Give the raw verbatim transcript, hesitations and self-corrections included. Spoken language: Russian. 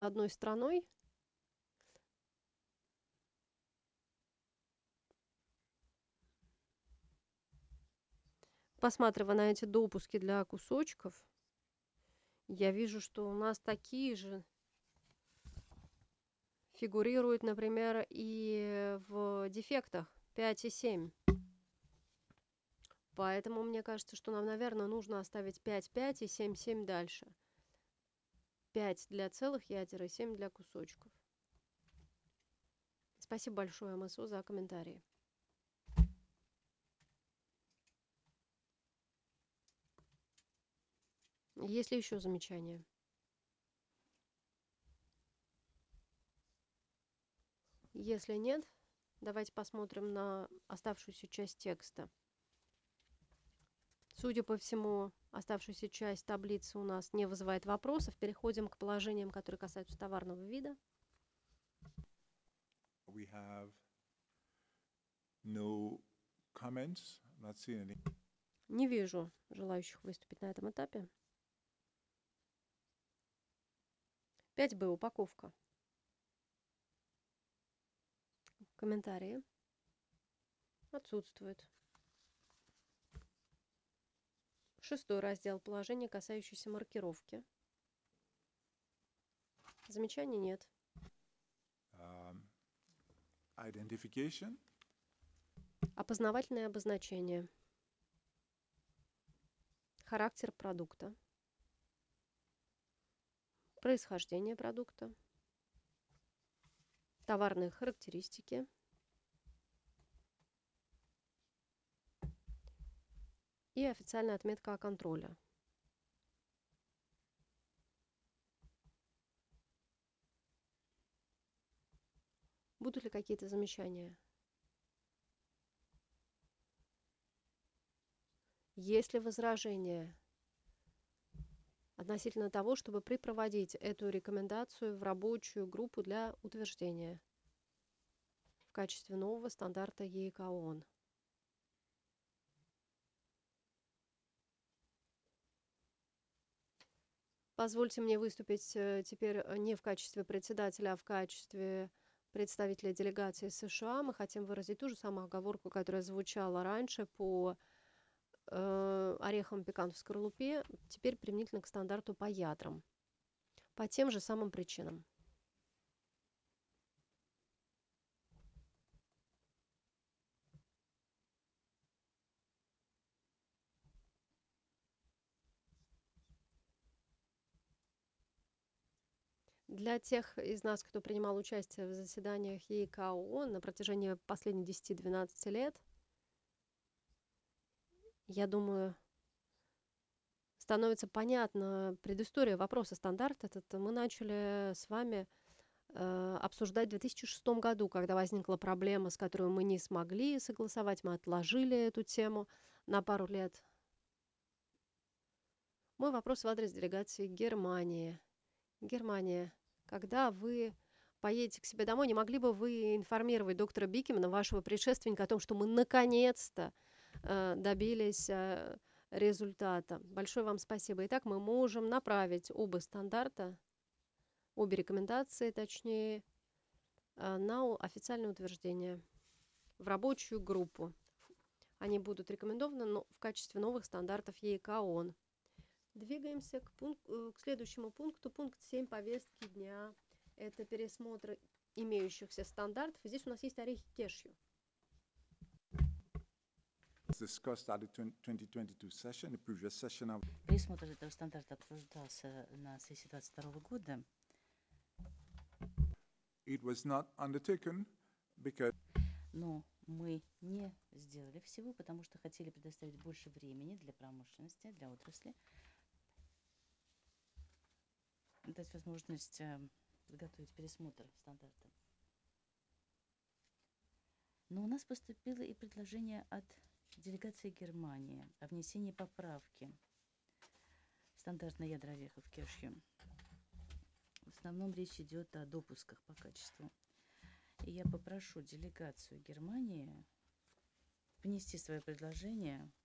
одной страной. Посматривая на эти допуски для кусочков, я вижу, что у нас такие же фигурируют, например, и в дефектах пять и семь. Поэтому мне кажется, что нам, наверное, нужно оставить пять пять и семь семь дальше. пять для целых ядер и семь для кусочков. Спасибо большое, МСО, за комментарии. Есть ли еще замечания? Если нет, давайте посмотрим на оставшуюся часть текста. Судя по всему, оставшаяся часть таблицы у нас не вызывает вопросов. Переходим к положениям, которые касаются товарного вида. We have no comments, not seeing any. Не вижу желающих выступить на этом этапе. пять бэ. Упаковка. Комментарии. Отсутствует. Шестой раздел. Положение, касающееся маркировки. Замечаний нет. Um, identification. Опознавательное обозначение. Характер продукта. Происхождение продукта. Товарные характеристики. И официальная отметка о контроле. Будут ли какие-то замечания? Есть ли возражения относительно того, чтобы припроводить эту рекомендацию в рабочую группу для утверждения в качестве нового стандарта е и ка ООН? Позвольте мне выступить э, теперь не в качестве председателя, а в качестве представителя делегации США. Мы хотим выразить ту же самую оговорку, которая звучала раньше по э, орехам пекан в скорлупе, теперь применительно к стандарту по ядрам, по тем же самым причинам. Для тех из нас, кто принимал участие в заседаниях е и ка ООН на протяжении последних десяти-двенадцати лет, я думаю, становится понятна предыстория вопроса стандарт этот. Мы начали с вами э, обсуждать в две тысячи шестом году, когда возникла проблема, с которой мы не смогли согласовать, мы отложили эту тему на пару лет. Мой вопрос в адрес делегации Германии. Германия, когда вы поедете к себе домой, не могли бы вы информировать доктора Бикемана, вашего предшественника, о том, что мы наконец-то э, добились э, результата? Большое вам спасибо. Итак, мы можем направить оба стандарта, обе рекомендации, точнее, э, на официальное утверждение в рабочую группу. Они будут рекомендованы но в качестве новых стандартов е и ка ООН. Двигаемся к, пунк- э, к следующему пункту, пункт семь повестки дня. Это пересмотр имеющихся стандартов. И здесь у нас есть орехи кешью. Discussed at the twenty twenty-two session, the previous session of. Пересмотр этого стандарта обсуждался на сессии двадцать второго года. It was not undertaken because. Но мы не сделали всего, потому что хотели предоставить больше времени для промышленности, для отрасли, дать возможность э, подготовить пересмотр стандарта. Но у нас поступило и предложение от делегации Германии о внесении поправки в стандартные ядра орехов кешью. В основном речь идет о допусках по качеству. И я попрошу делегацию Германии внести свое предложение